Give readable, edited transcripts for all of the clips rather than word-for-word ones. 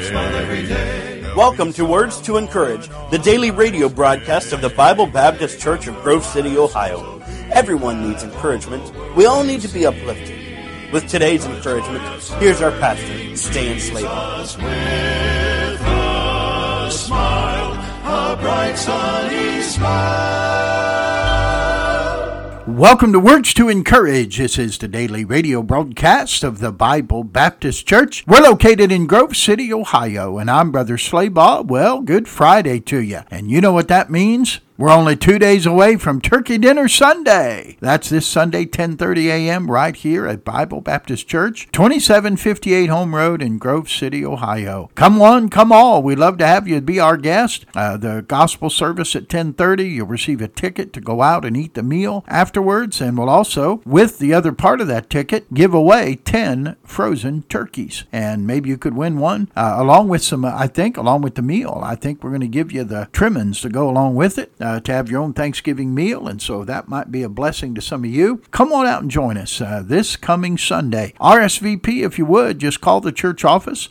Welcome to Words to Encourage, the daily radio broadcast of the Bible Baptist Church of Grove City, Ohio. Everyone needs encouragement. We all need to be uplifted. With today's encouragement, here's our pastor, Stan Slater. With a smile, a bright sunny smile. Welcome to Words to Encourage. This is the daily radio broadcast of the Bible Baptist Church. We're located in Grove City, Ohio, and I'm Brother Slaybaugh. Well, good Friday to you. And you know what that means? We're only 2 days away from Turkey Dinner Sunday. That's this Sunday, 10:30 a.m. right here at Bible Baptist Church, 2758 Home Road in Grove City, Ohio. Come one, come all. We'd love to have you be our guest. The gospel service at 10:30. You'll receive a ticket to go out and eat the meal afterwards. And we'll also, with the other part of that ticket, give away 10 frozen turkeys. And maybe you could win one along with the meal. I think we're going to give you the trimmings to go along with it. To have your own Thanksgiving meal, and so that might be a blessing to some of you. Come on out and join us this coming Sunday. RSVP, if you would, just call the church office,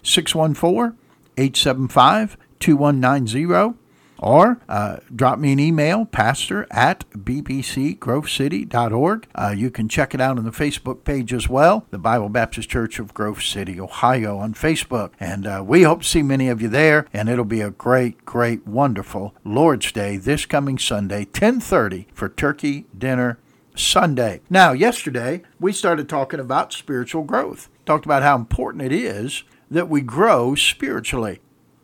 614-875-2190, or drop me an email, pastor@bbcgrovecity.org. You can check it out on the Facebook page as well, the Bible Baptist Church of Grove City, Ohio on Facebook. And we hope to see many of you there, and it'll be a great, wonderful Lord's Day this coming Sunday, 10:30 for Turkey Dinner Sunday. Now, yesterday, we started talking about spiritual growth. Talked about how important it is that we grow spiritually.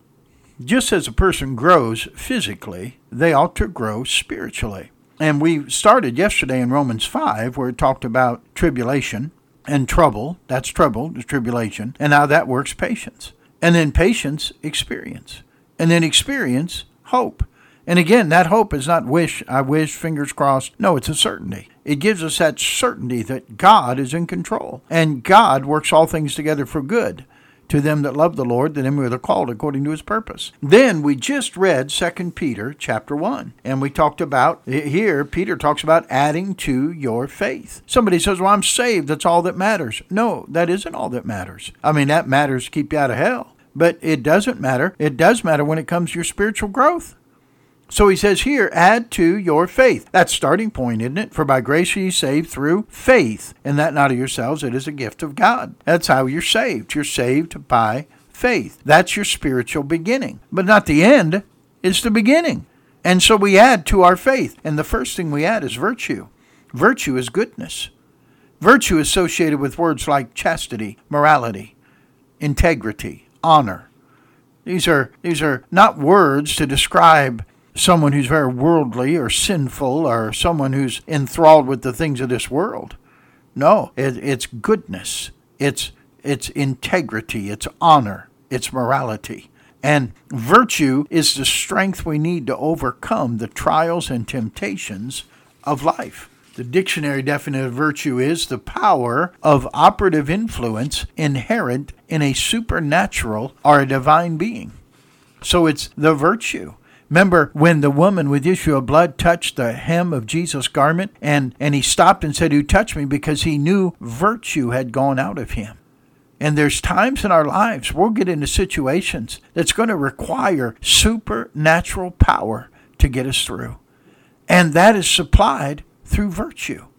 Just as a person grows physically, they ought to grow spiritually. And we started yesterday in Romans 5, where it talked about tribulation and trouble. That's trouble, the tribulation. And how that works patience. And then patience, experience. And then experience, hope. And again, that hope is not I wish, fingers crossed. No, it's a certainty. It gives us that certainty that God is in control. And God works all things together for good to them that love the Lord, to them who are called according to his purpose. Then we just read 2 Peter chapter 1, and we talked about, here Peter talks about adding to your faith. Somebody says, well, I'm saved, that's all that matters. No, that isn't all that matters. I mean, that matters to keep you out of hell, but it doesn't matter. It does matter when it comes to your spiritual growth. So he says here, add to your faith. That's starting point, isn't it? For by grace are ye saved through faith, and that not of yourselves, it is a gift of God. That's how you're saved. You're saved by faith. That's your spiritual beginning. But not the end, it's the beginning. And so we add to our faith. And the first thing we add is virtue. Virtue is goodness. Virtue is associated with words like chastity, morality, integrity, honor. These are not words to describe someone who's very worldly or sinful or someone who's enthralled with the things of this world. No, it's goodness. It's integrity. It's honor. It's morality. And virtue is the strength we need to overcome the trials and temptations of life. The dictionary definition of virtue is the power of operative influence inherent in a supernatural or a divine being. So it's the virtue. Remember when the woman with issue of blood touched the hem of Jesus' garment and he stopped and said, who touched me? Because he knew virtue had gone out of him. And there's times in our lives we'll get into situations that's going to require supernatural power to get us through. And that is supplied through virtue.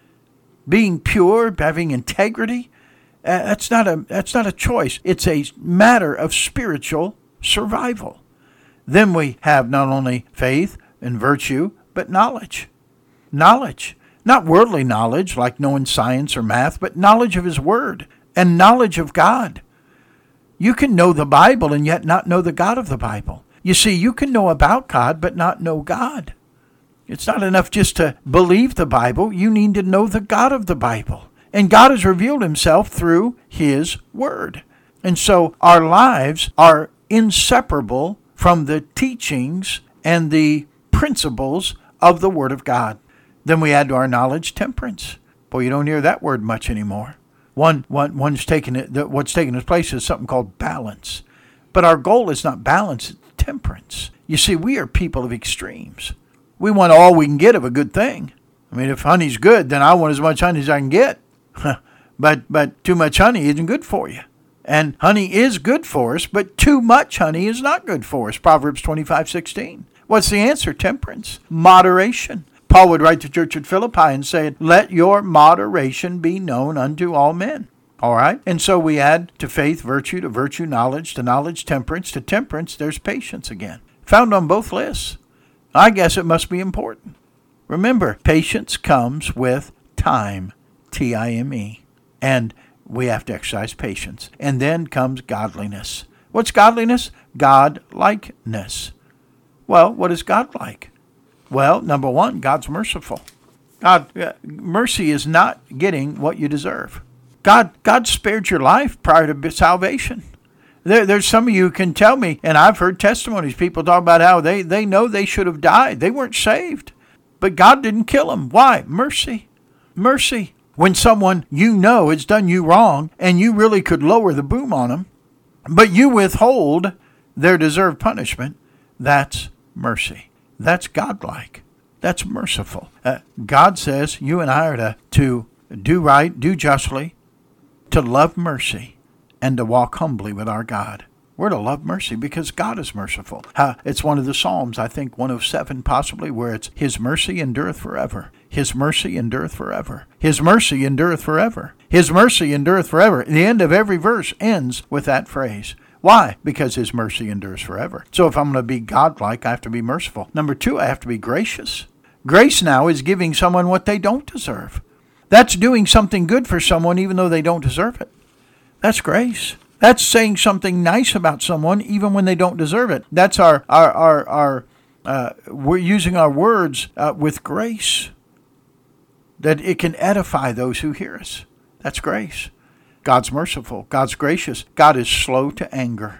Being pure, having integrity, that's not a choice. It's a matter of spiritual survival. Then we have not only faith and virtue, but knowledge. Knowledge. Not worldly knowledge like knowing science or math, but knowledge of his word and knowledge of God. You can know the Bible and yet not know the God of the Bible. You see, you can know about God, but not know God. It's not enough just to believe the Bible. You need to know the God of the Bible. And God has revealed himself through his word. And so our lives are inseparable from the teachings and the principles of the Word of God. Then we add to our knowledge temperance. Boy, you don't hear that word much anymore. What's taking its place is something called balance. But our goal is not balance, it's temperance. You see, we are people of extremes. We want all we can get of a good thing. I mean, if honey's good, then I want as much honey as I can get. But too much honey isn't good for you. And honey is good for us, but too much honey is not good for us. Proverbs 25:16. What's the answer? Temperance. Moderation. Paul would write to the church at Philippi and say, let your moderation be known unto all men. All right? And so we add to faith virtue, to virtue knowledge, to knowledge temperance, to temperance there's patience again. Found on both lists. I guess it must be important. Remember, patience comes with time, T-I-M-E. And we have to exercise patience. And then comes godliness. What's godliness? God-likeness. Well, what is God like? Well, number one, God's merciful. Mercy is not getting what you deserve. God spared your life prior to salvation. There's some of you who can tell me, and I've heard testimonies, people talk about how they know they should have died. They weren't saved. But God didn't kill them. Why? Mercy. Mercy. When someone you know has done you wrong, and you really could lower the boom on them, but you withhold their deserved punishment, that's mercy. That's godlike. That's merciful. God says you and I are to do right, do justly, to love mercy, and to walk humbly with our God. We're to love mercy because God is merciful. It's one of the Psalms, I think 107 possibly, where it's His mercy endureth forever. His mercy endureth forever. His mercy endureth forever. His mercy endureth forever. The end of every verse ends with that phrase. Why? Because His mercy endures forever. So if I'm going to be godlike, I have to be merciful. Number two, I have to be gracious. Grace now is giving someone what they don't deserve. That's doing something good for someone even though they don't deserve it. That's grace. That's saying something nice about someone even when they don't deserve it. That's we're using our words with grace, that it can edify those who hear us. That's grace. God's merciful. God's gracious. God is slow to anger.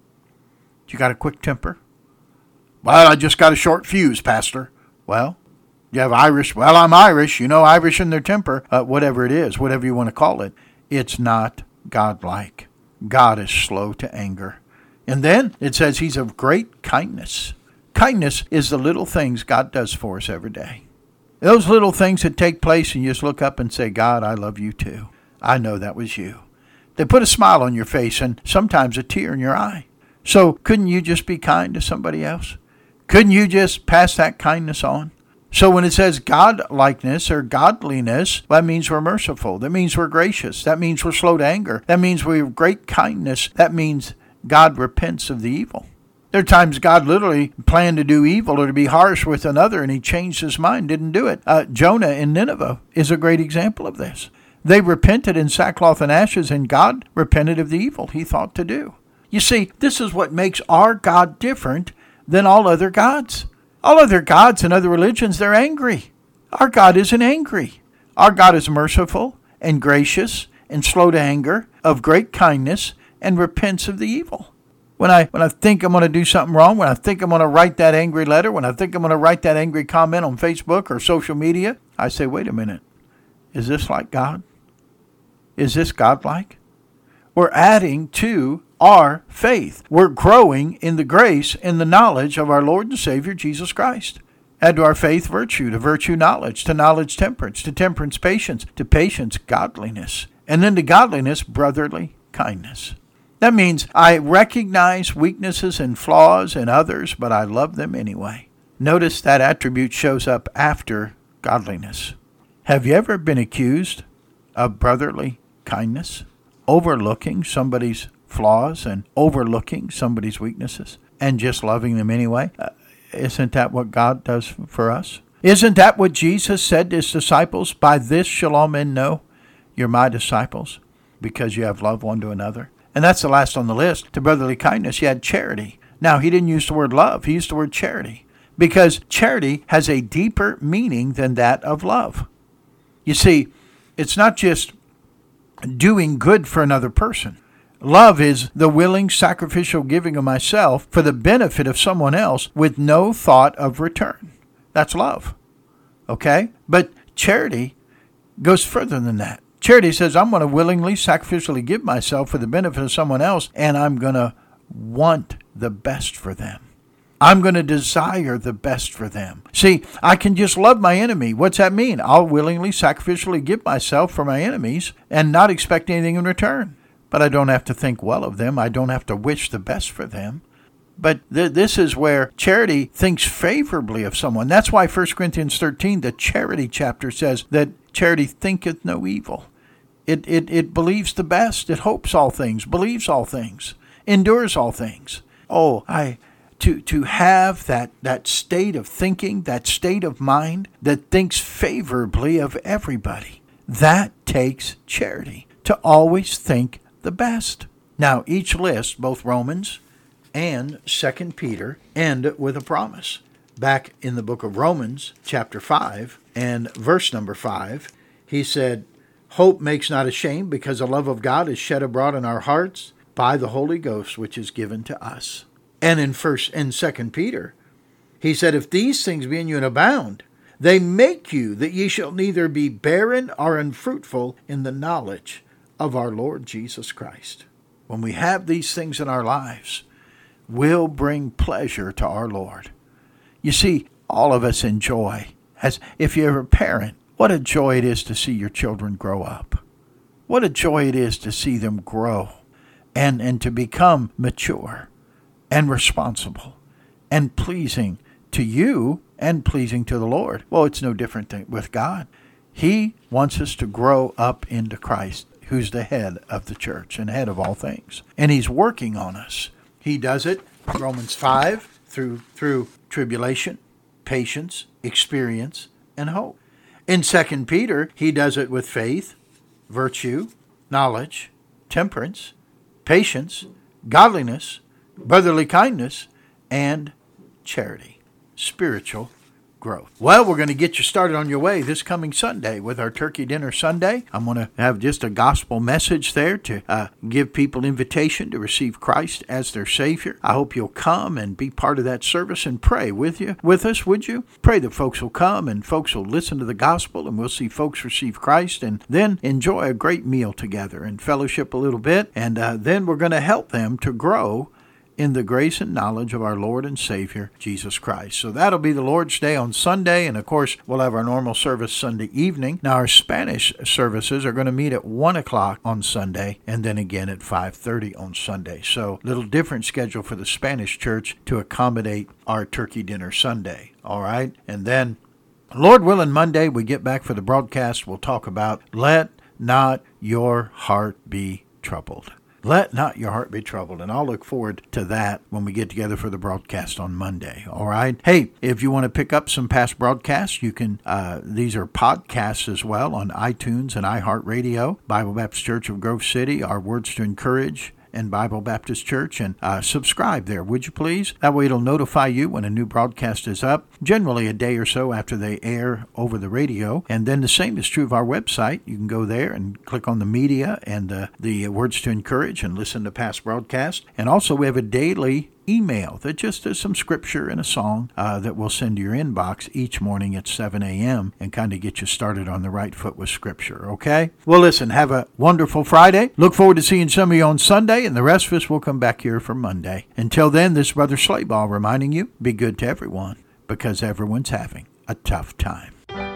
You got a quick temper? Well, I just got a short fuse, Pastor. Well, you have Irish. Well, I'm Irish. You know, Irish in their temper. Whatever it is, whatever you want to call it. It's not godlike. God is slow to anger. And then it says He's of great kindness. Kindness is the little things God does for us every day. Those little things that take place and you just look up and say, God, I love you too. I know that was you. They put a smile on your face and sometimes a tear in your eye. So couldn't you just be kind to somebody else? Couldn't you just pass that kindness on? So when it says godlikeness or godliness, that means we're merciful. That means we're gracious. That means we're slow to anger. That means we have great kindness. That means God repents of the evil. There are times God literally planned to do evil or to be harsh with another, and He changed His mind, didn't do it. Jonah in Nineveh is a great example of this. They repented in sackcloth and ashes, and God repented of the evil He thought to do. You see, this is what makes our God different than all other gods. All other gods and other religions, they're angry. Our God isn't angry. Our God is merciful and gracious and slow to anger, of great kindness, and repents of the evil. When I think I'm going to do something wrong, when I think I'm going to write that angry letter, when I think I'm going to write that angry comment on Facebook or social media, I say, wait a minute. Is this like God? Is this God-like? We're adding to our faith. We're growing in the grace and the knowledge of our Lord and Savior, Jesus Christ. Add to our faith virtue, to virtue knowledge, to knowledge temperance, to temperance patience, to patience godliness, and then to godliness brotherly kindness. That means I recognize weaknesses and flaws in others, but I love them anyway. Notice that attribute shows up after godliness. Have you ever been accused of brotherly kindness? Overlooking somebody's flaws and overlooking somebody's weaknesses and just loving them anyway? Isn't that what God does for us? Isn't that what Jesus said to His disciples? By this shall all men know you're my disciples, because you have love one to another. And that's the last on the list. To brotherly kindness, you had charity. Now, He didn't use the word love. He used the word charity, because charity has a deeper meaning than that of love. You see, it's not just doing good for another person. Love is the willing, sacrificial giving of myself for the benefit of someone else with no thought of return. That's love. Okay? But charity goes further than that. Charity says, I'm going to willingly, sacrificially give myself for the benefit of someone else, and I'm going to want the best for them. I'm going to desire the best for them. See, I can just love my enemy. What's that mean? I'll willingly, sacrificially give myself for my enemies and not expect anything in return. but I don't have to think well of them. I don't have to wish the best for them. But this is where charity thinks favorably of someone. That's why 1 Corinthians 13, the charity chapter, says that charity thinketh no evil. It believes the best. It hopes all things, believes all things, endures all things. To have that state of thinking, that state of mind that thinks favorably of everybody, that takes charity, to always think the best. Now, each list, both Romans and 2 Peter, end with a promise. Back in the book of Romans, chapter 5, and verse number 5, he said, "Hope makes not ashamed, because the love of God is shed abroad in our hearts by the Holy Ghost, which is given to us." And in 2 Peter, he said, "If these things be in you and abound, they make you that ye shall neither be barren or unfruitful in the knowledge of our Lord Jesus Christ." When we have these things in our lives, we'll bring pleasure to our Lord. You see, all of us enjoy, as if you're a parent, what a joy it is to see your children grow up. What a joy it is to see them grow and to become mature and responsible and pleasing to you and pleasing to the Lord. Well, it's no different with God. He wants us to grow up into Christ, who's the head of the church and head of all things. And he's working on us. He does it, Romans 5, through tribulation, patience, experience, and hope. In 2 Peter, he does it with faith, virtue, knowledge, temperance, patience, godliness, brotherly kindness, and charity, spiritual growth. Well, we're going to get you started on your way this coming Sunday with our Turkey Dinner Sunday. I'm going to have just a gospel message there to give people invitation to receive Christ as their Savior. I hope you'll come and be part of that service and pray with us, would you? Pray that folks will come and folks will listen to the gospel, and we'll see folks receive Christ and then enjoy a great meal together and fellowship a little bit, and then we're going to help them to grow in the grace and knowledge of our Lord and Savior, Jesus Christ. So that'll be the Lord's Day on Sunday, and of course, we'll have our normal service Sunday evening. Now, our Spanish services are going to meet at 1 o'clock on Sunday, and then again at 5:30 on Sunday. So, little different schedule for the Spanish church to accommodate our Turkey Dinner Sunday. All right? And then, Lord willing, Monday, we get back for the broadcast. We'll talk about let not your heart be troubled. Let not your heart be troubled, and I'll look forward to that when we get together for the broadcast on Monday, all right? Hey, if you want to pick up some past broadcasts, you can, these are podcasts as well on iTunes and iHeartRadio, Bible Baptist Church of Grove City, our Words to Encourage, and Bible Baptist Church, and subscribe there, would you please? That way it'll notify you when a new broadcast is up, generally a day or so after they air over the radio. And then the same is true of our website. You can go there and click on the media and the Words to Encourage and listen to past broadcasts. And also we have a daily email that just is some scripture and a song that we'll send to your inbox each morning at 7 a.m. and kind of get you started on the right foot with scripture, okay? Well, listen, have a wonderful Friday. Look forward to seeing some of you on Sunday, and the rest of us will come back here for Monday. Until then, this is Brother Slayball reminding you, be good to everyone, because everyone's having a tough time.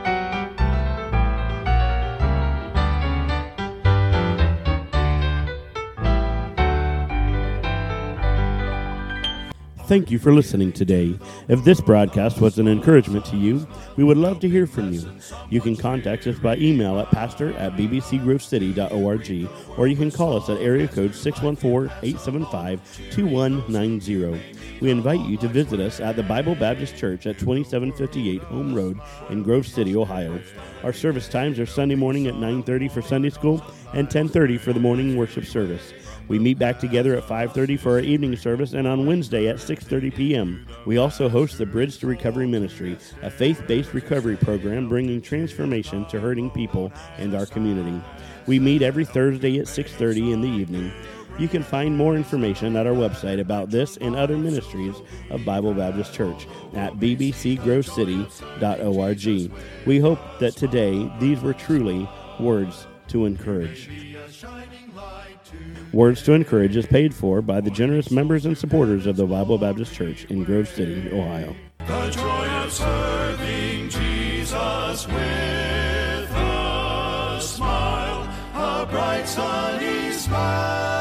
Thank you for listening today. If this broadcast was an encouragement to you, we would love to hear from you. You can contact us by email at pastor@bbcgrovecity.org, or you can call us at area code 614-875-2190. We invite you to visit us at the Bible Baptist Church at 2758 Home Road in Grove City, Ohio. Our service times are Sunday morning at 9:30 for Sunday school and 10:30 for the morning worship service. We meet back together at 5:30 for our evening service and on Wednesday at 6:30 p.m. We also host the Bridge to Recovery Ministry, a faith-based recovery program bringing transformation to hurting people and our community. We meet every Thursday at 6:30 in the evening. You can find more information at our website about this and other ministries of Bible Baptist Church at bbcgrovecity.org. We hope that today these were truly words to encourage. Words to Encourage is paid for by the generous members and supporters of the Bible Baptist Church in Grove City, Ohio. The joy of serving Jesus with a smile, a bright sunny smile.